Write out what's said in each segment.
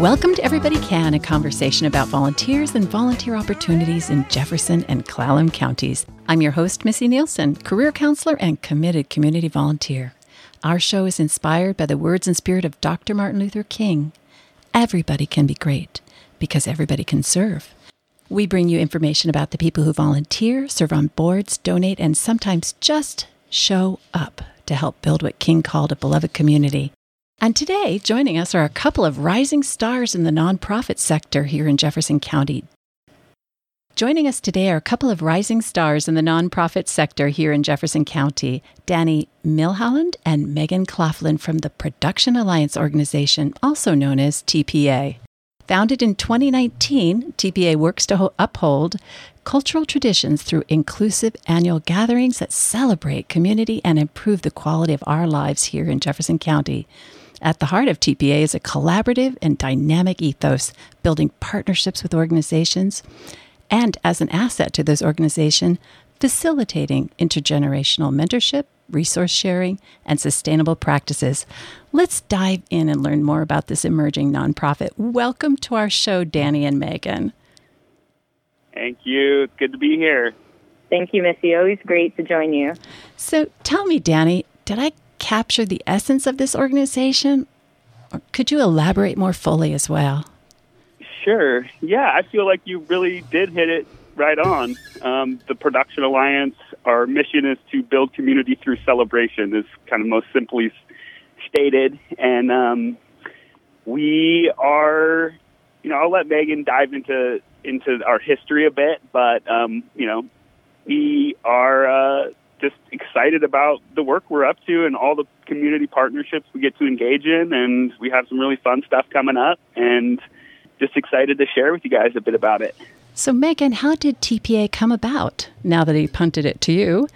Welcome to Everybody Can, a conversation about volunteers and volunteer opportunities in Jefferson and Clallam counties. I'm your host, Missy Nielsen, career counselor and committed community volunteer. Our show is inspired by the words and spirit of Dr. Martin Luther King. Everybody can be great because everybody can serve. We bring you information about the people who volunteer, serve on boards, donate, and sometimes just show up to help build what King called a beloved community. And today, joining us are a couple of rising stars in the nonprofit sector here in Jefferson County. Danny Milholland and Megan Claflin from the Production Alliance organization, also known as TPA. Founded in 2019, TPA works to uphold cultural traditions through inclusive annual gatherings that celebrate community and improve the quality of our lives here in Jefferson County. At the heart of TPA is a collaborative and dynamic ethos, building partnerships with organizations, and as an asset to those organizations, facilitating intergenerational mentorship, resource sharing, and sustainable practices. Let's dive in and learn more about this emerging nonprofit. Welcome to our show, Danny and Megan. Thank you. It's good to be here. Thank you, Missy. Always great to join you. So tell me, Danny, did I capture the essence of this organization? Or could you elaborate more fully as well? Sure. Yeah, I feel like you really did hit it right on. The Production Alliance, our mission is to build community through celebration, is kind of most simply stated. And we are, I'll let Megan dive into our history a bit, but, we are just excited about the work we're up to and all the community partnerships we get to engage in. And we have some really fun stuff coming up and just excited to share with you guys a bit about it. So, Megan, how did TPA come about, now that he punted it to you?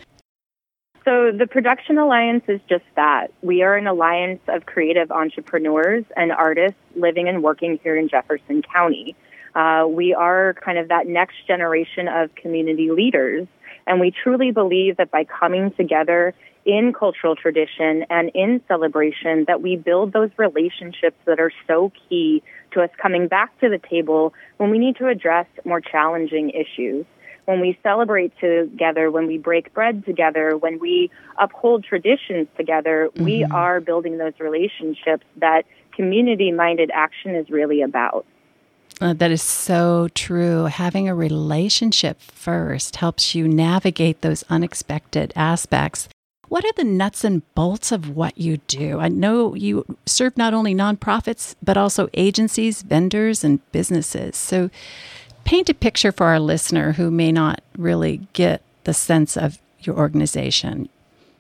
So the Production Alliance is just that. We are an alliance of creative entrepreneurs and artists living and working here in Jefferson County. We are kind of that next generation of community leaders, and we truly believe that by coming together in cultural tradition and in celebration, that we build those relationships that are so key to us coming back to the table when we need to address more challenging issues. When we celebrate together, when we break bread together, when we uphold traditions together, we are building those relationships that community-minded action is really about. That is so true. Having a relationship first helps you navigate those unexpected aspects. What are the nuts and bolts of what you do? I know you serve not only nonprofits, but also agencies, vendors, and businesses. So paint a picture for our listener who may not really get the sense of your organization.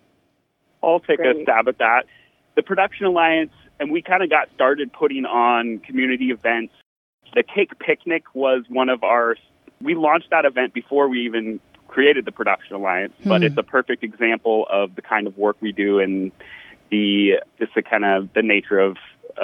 I'll take a stab at that. The Production Alliance, and we kind of got started putting on community events. The Cake Picnic was we launched that event before we even created the Production Alliance, but it's a perfect example of the kind of work we do and the nature of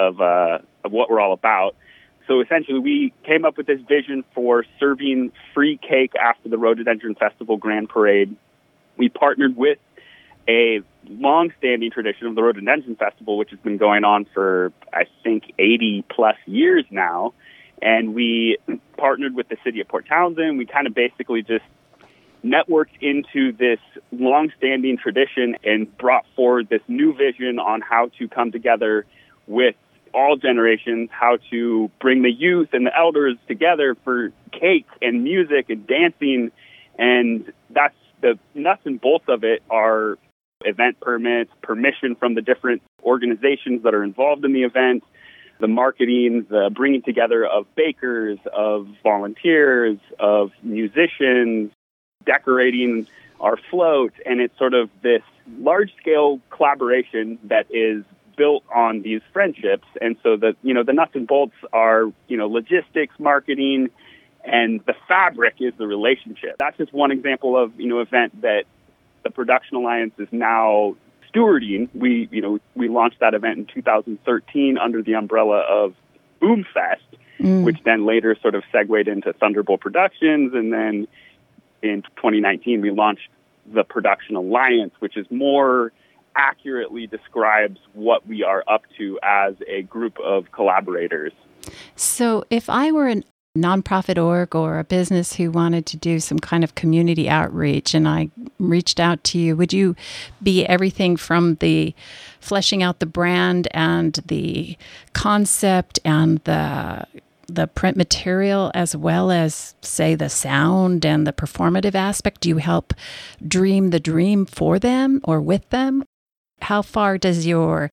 what we're all about. So essentially, we came up with this vision for serving free cake after the Rhododendron Festival Grand Parade. We partnered with a long-standing tradition of the Rhododendron Festival, which has been going on for, I think, 80-plus years now. And we partnered with the city of Port Townsend. We kind of basically just networked into this long-standing tradition and brought forward this new vision on how to come together with all generations, how to bring the youth and the elders together for cake and music and dancing. And that's the nuts and bolts of it are event permits, permission from the different organizations that are involved in the event, the marketing, the bringing together of bakers, of volunteers, of musicians, decorating our float. And it's sort of this large-scale collaboration that is built on these friendships. And so the nuts and bolts are, logistics, marketing, and the fabric is the relationship. That's just one example of, event that the Production Alliance is now stewarding. We launched that event in 2013 under the umbrella of Boomfest, which then later sort of segued into Thunderbolt Productions. And then in 2019, we launched the Production Alliance, which is more accurately describes what we are up to as a group of collaborators. So if I were a nonprofit org or a business who wanted to do some kind of community outreach and I reached out to you, would you be everything from the fleshing out the brand and the concept and the print material, as well as, say, the sound and the performative aspect? Do you help dream the dream for them or with them? How far does your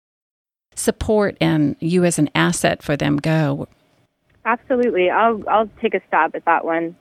support and you as an asset for them go? Absolutely. I'll take a stab at that one.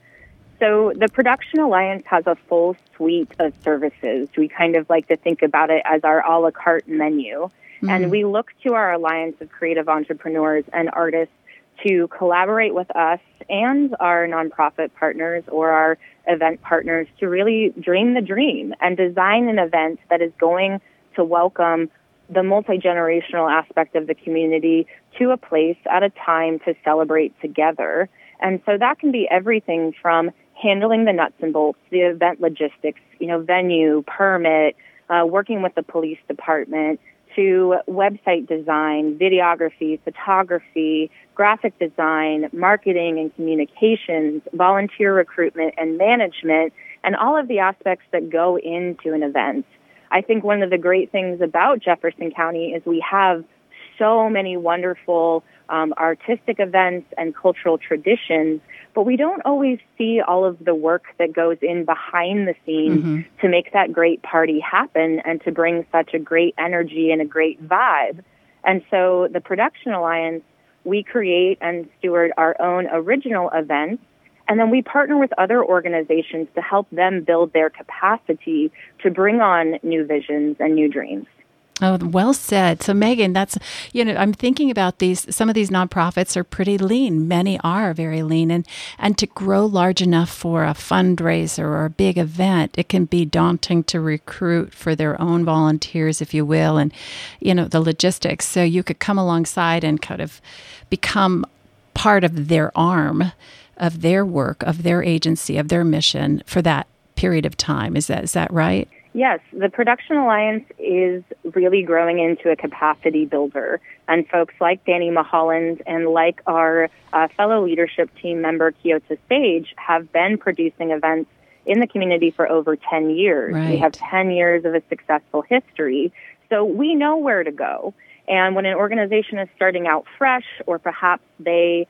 So the Production Alliance has a full suite of services. We kind of like to think about it as our a la carte menu. Mm-hmm. And we look to our alliance of creative entrepreneurs and artists to collaborate with us and our nonprofit partners or our event partners to really dream the dream and design an event that is going to welcome the multi-generational aspect of the community to a place at a time to celebrate together. And so that can be everything from handling the nuts and bolts, the event logistics, venue, permit, working with the police department, to website design, videography, photography, graphic design, marketing and communications, volunteer recruitment and management, and all of the aspects that go into an event. I think one of the great things about Jefferson County is we have so many wonderful artistic events and cultural traditions, but we don't always see all of the work that goes in behind the scenes to make that great party happen and to bring such a great energy and a great vibe. And so the Production Alliance, we create and steward our own original events, and then we partner with other organizations to help them build their capacity to bring on new visions and new dreams. Oh, well said. So, Megan, that's, I'm thinking about these. Some of these nonprofits are pretty lean. Many are very lean. And to grow large enough for a fundraiser or a big event, it can be daunting to recruit for their own volunteers, if you will, and, the logistics. So you could come alongside and kind of become part of their arm of their work, of their agency, of their mission for that period of time. Is that right? Yes, the Production Alliance is really growing into a capacity builder, and folks like Danny Mulholland and like our fellow leadership team member, Kyoto Sage, have been producing events in the community for over 10 years. Right. We have 10 years of a successful history, so we know where to go. And when an organization is starting out fresh, or perhaps they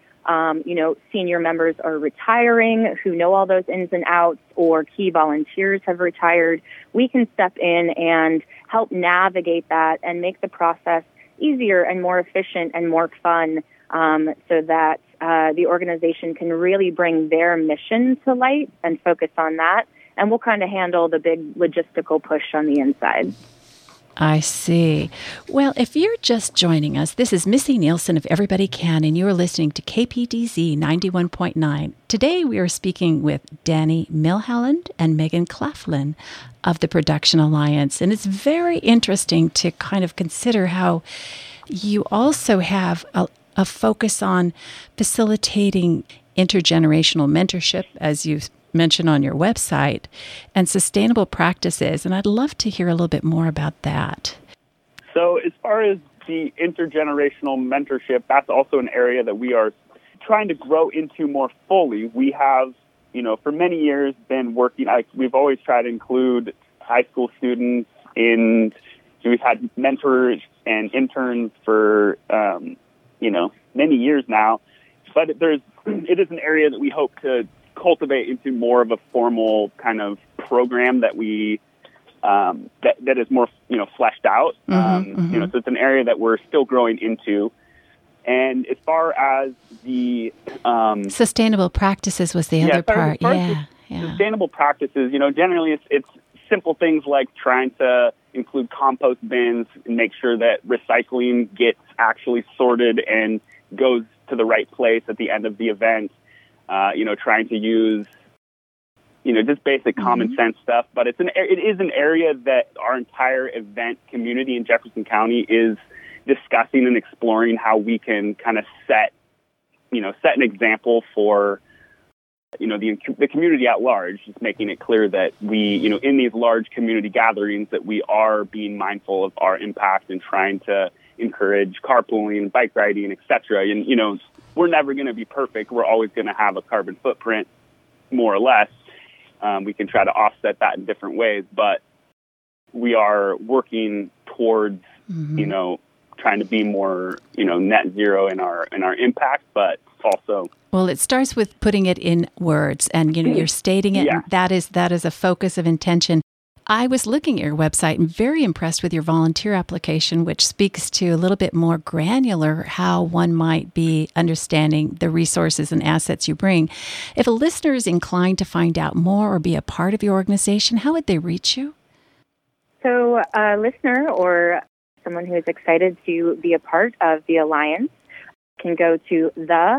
senior members are retiring who know all those ins and outs, or key volunteers have retired, we can step in and help navigate that and make the process easier and more efficient and more fun so that the organization can really bring their mission to light and focus on that. And we'll kind of handle the big logistical push on the inside. I see. Well, if you're just joining us, this is Missy Nielsen of Everybody Can, and you're listening to KPDZ 91.9. Today we are speaking with Danny Mulholland and Megan Claflin of the Production Alliance. And it's very interesting to kind of consider how you also have a focus on facilitating intergenerational mentorship, as you mentioned on your website, and sustainable practices. And I'd love to hear a little bit more about that. So as far as the intergenerational mentorship, that's also an area that we are trying to grow into more fully. We have, for many years been working, we've always tried to include high school students in, we've had mentors and interns for, many years now, but it is an area that we hope to cultivate into more of a formal kind of program that we that is more fleshed out. So it's an area that we're still growing into. And as far as the sustainable practices was the other part. Sustainable practices, generally it's simple things like trying to include compost bins and make sure that recycling gets actually sorted and goes to the right place at the end of the event. Trying to use, just basic common sense stuff. But it is an area that our entire event community in Jefferson County is discussing and exploring how we can kind of set an example for, the community at large, just making it clear that we, in these large community gatherings, that we are being mindful of our impact and trying to encourage carpooling, bike riding, etc. And, we're never going to be perfect. We're always going to have a carbon footprint, more or less. We can try to offset that in different ways, but we are working towards, trying to be more, net zero in our impact, but also. Well, it starts with putting it in words, and you're stating it. Yeah. And that is a focus of intention. I was looking at your website and very impressed with your volunteer application, which speaks to a little bit more granular how one might be understanding the resources and assets you bring. If a listener is inclined to find out more or be a part of your organization, how would they reach you? So a listener or someone who is excited to be a part of the Alliance can go to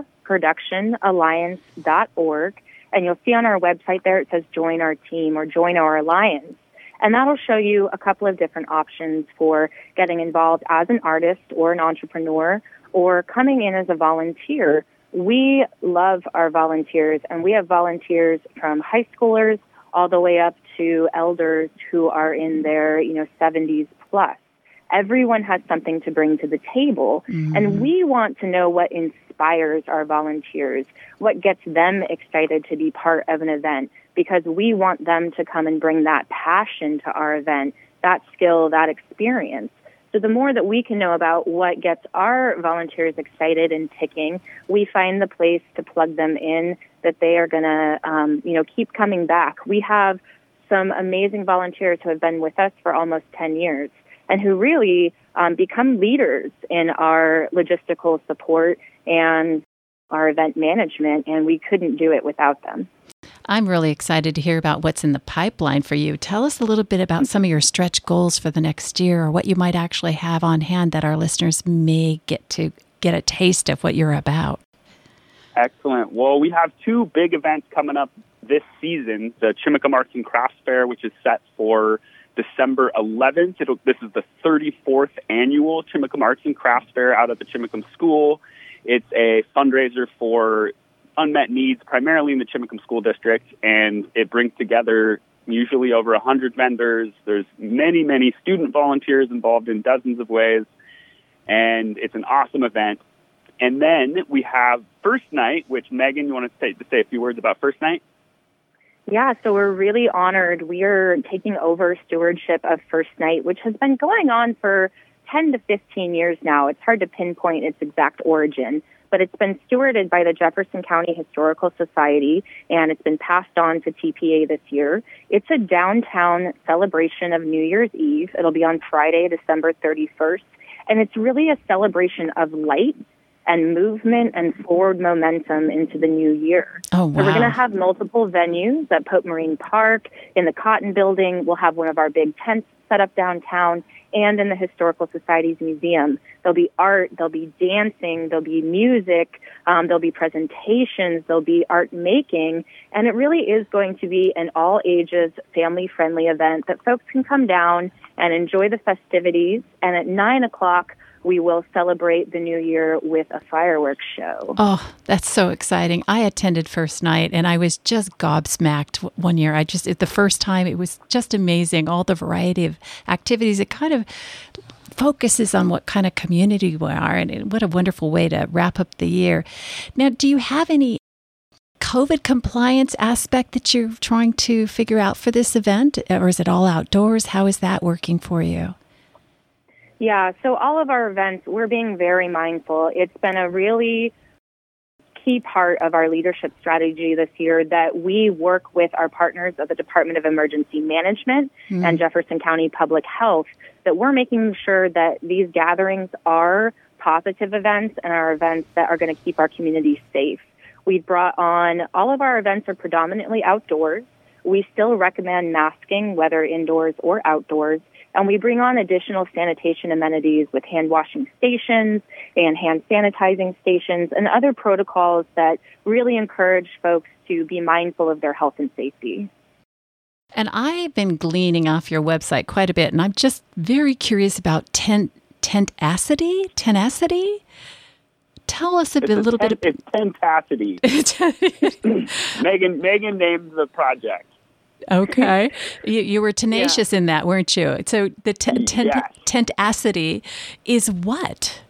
theproductionalliance.org, and you'll see on our website there it says join our team or join our alliance. And that'll show you a couple of different options for getting involved as an artist or an entrepreneur or coming in as a volunteer. We love our volunteers, and we have volunteers from high schoolers all the way up to elders who are in their 70s plus. Everyone has something to bring to the table, and we want to know what inspires our volunteers, what gets them excited to be part of an event, because we want them to come and bring that passion to our event, that skill, that experience. So the more that we can know about what gets our volunteers excited and ticking, we find the place to plug them in that they are going to, keep coming back. We have some amazing volunteers who have been with us for almost 10 years and who really become leaders in our logistical support and our event management, and we couldn't do it without them. I'm really excited to hear about what's in the pipeline for you. Tell us a little bit about some of your stretch goals for the next year, or what you might actually have on hand that our listeners may get a taste of what you're about. Excellent. Well, we have two big events coming up this season. The Chimicum Arts and Crafts Fair, which is set for December 11th. This is the 34th annual Chimicum Arts and Crafts Fair out at the Chimicum School. It's a fundraiser for unmet needs, primarily in the Chimicum School District, and it brings together usually over 100 vendors. There's many, many student volunteers involved in dozens of ways, and it's an awesome event. And then we have First Night, which, Megan, you want to say a few words about First Night? Yeah, so we're really honored. We are taking over stewardship of First Night, which has been going on for 10 to 15 years now. It's hard to pinpoint its exact origin, but it's been stewarded by the Jefferson County Historical Society, and it's been passed on to TPA this year. It's a downtown celebration of New Year's Eve. It'll be on Friday, December 31st, and it's really a celebration of light and movement and forward momentum into the new year. Oh, wow. So we're going to have multiple venues at Pope Marine Park, in the Cotton Building. We'll have one of our big tents set up downtown, and in the Historical Society's museum. There'll be art, there'll be dancing, there'll be music, there'll be presentations, there'll be art making, and it really is going to be an all-ages, family-friendly event that folks can come down and enjoy the festivities, and at 9 o'clock, we will celebrate the new year with a fireworks show. Oh, that's so exciting. I attended First Night, and I was just gobsmacked one year. The first time, it was just amazing, all the variety of activities. It kind of focuses on what kind of community we are, and what a wonderful way to wrap up the year. Now, do you have any COVID compliance aspect that you're trying to figure out for this event, or is it all outdoors? How is that working for you? Yeah, so all of our events, we're being very mindful. It's been a really key part of our leadership strategy this year that we work with our partners at the Department of Emergency Management and Jefferson County Public Health, that we're making sure that these gatherings are positive events and are events that are going to keep our community safe. We've brought on, all of our events are predominantly outdoors. We still recommend masking, whether indoors or outdoors. And we bring on additional sanitation amenities with hand washing stations and hand sanitizing stations and other protocols that really encourage folks to be mindful of their health and safety. And I've been gleaning off your website quite a bit, and I'm just very curious about tenacity. Tell us a little bit. It's Tentacity. Megan named the project. Okay. You were tenacious in that, weren't you? So the Tentacity is what?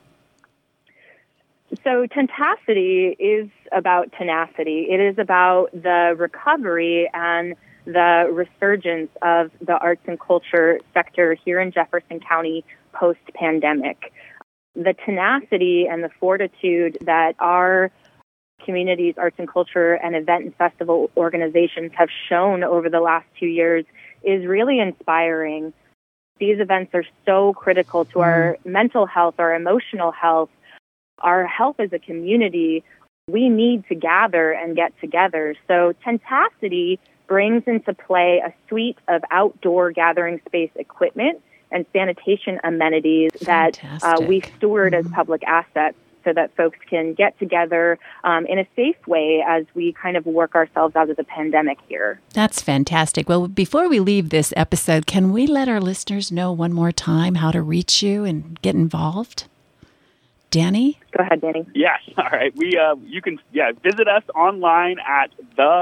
So Tentacity is about tenacity. It is about the recovery and the resurgence of the arts and culture sector here in Jefferson County post-pandemic. The tenacity and the fortitude that our community's arts and culture and event and festival organizations have shown over the last 2 years is really inspiring. These events are so critical to our mental health, our emotional health, our health as a community. We need to gather and get together. So Tentacity brings into play a suite of outdoor gathering space equipment and sanitation amenities that we steward as public assets so that folks can get together in a safe way as we kind of work ourselves out of the pandemic here. That's fantastic. Well, before we leave this episode, can we let our listeners know one more time how to reach you and get involved? Danny? Go ahead, Danny. Yes. All right. You can visit us online at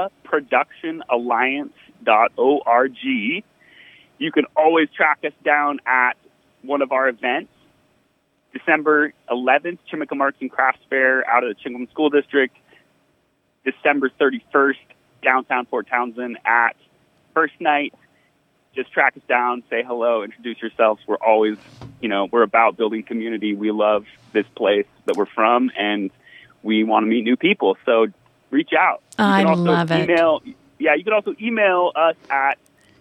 theproductionalliance.org. You can always track us down at one of our events. December 11th, Chimica Arts and Crafts Fair out of the Chingham School District. December 31st, downtown Fort Townsend at First Night. Just track us down, say hello, introduce yourselves. We're always, we're about building community. We love this place that we're from, and we want to meet new people. So reach out. I love it. Yeah, you can also email us at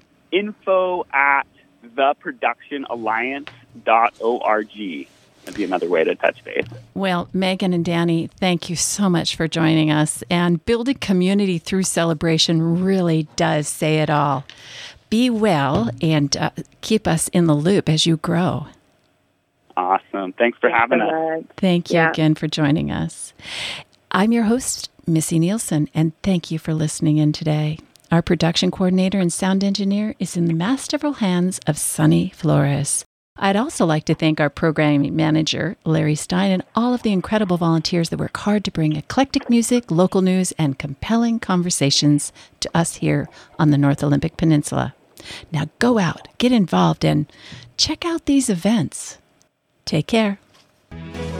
info@theproductionalliance.org. That'd be another way to touch base. Well, Megan and Danny, thank you so much for joining us. And building community through celebration really does say it all. Be well and keep us in the loop as you grow. Awesome. Thanks for having us. Thank you again for joining us. I'm your host, Missy Nielsen, and thank you for listening in today. Our production coordinator and sound engineer is in the masterful hands of Sunny Flores. I'd also like to thank our programming manager, Larry Stein, and all of the incredible volunteers that work hard to bring eclectic music, local news, and compelling conversations to us here on the North Olympic Peninsula. Now go out, get involved, and check out these events. Take care.